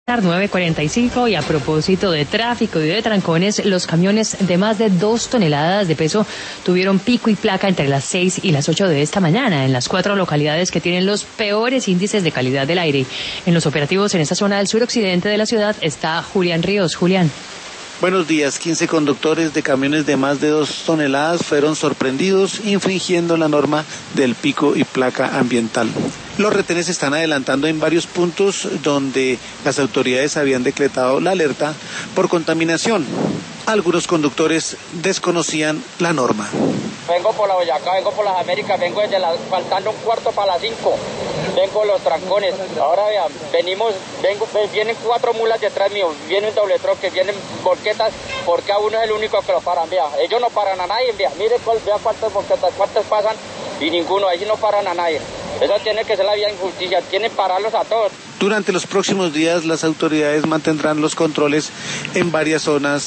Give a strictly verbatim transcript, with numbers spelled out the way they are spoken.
nueve cuarenta y cinco, y a propósito de tráfico y de trancones, los camiones de más de dos toneladas de peso tuvieron pico y placa entre las seis y las ocho de esta mañana en las cuatro localidades que tienen los peores índices de calidad del aire. En los operativos en esta zona del suroccidente de la ciudad está Julián Ríos. Julián. Buenos días. quince conductores de camiones de más de dos toneladas fueron sorprendidos infringiendo la norma del pico y placa ambiental. Los retenes se están adelantando en varios puntos donde las autoridades habían decretado la alerta por contaminación. Algunos conductores desconocían la norma. Vengo por la Boyacá, vengo por las Américas, vengo desde la, faltando un cuarto para las cinco. Vengo los trancones. Ahora vean, venimos, vengo, vienen cuatro mulas detrás mío, viene un doble troque, vienen volquetas, porque a uno es el único que lo paran, vea. Ellos no paran a nadie, vea, mire cuál, vea cuántas volquetas, cuántas pasan y ninguno, ahí no paran a nadie. Eso tiene que ser la vía de injusticia, tienen que pararlos a todos. Durante los próximos días las autoridades mantendrán los controles en varias zonas